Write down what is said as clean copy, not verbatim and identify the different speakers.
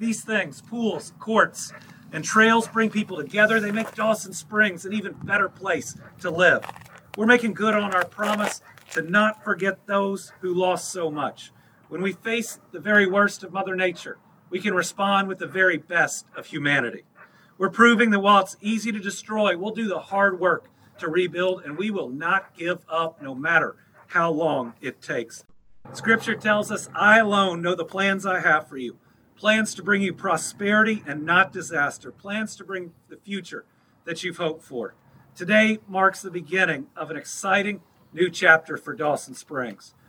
Speaker 1: These things, pools, courts, and trails bring people together. They make Dawson Springs an even better place to live. We're making good on our promise to not forget those who lost so much. When we face the very worst of Mother Nature, we can respond with the very best of humanity. We're proving that while it's easy to destroy, we'll do the hard work to rebuild, and we will not give up no matter how long it takes. Scripture tells us, I alone know the plans I have for you. Plans to bring you prosperity and not disaster. Plans to bring the future that you've hoped for. Today marks the beginning of an exciting new chapter for Dawson Springs.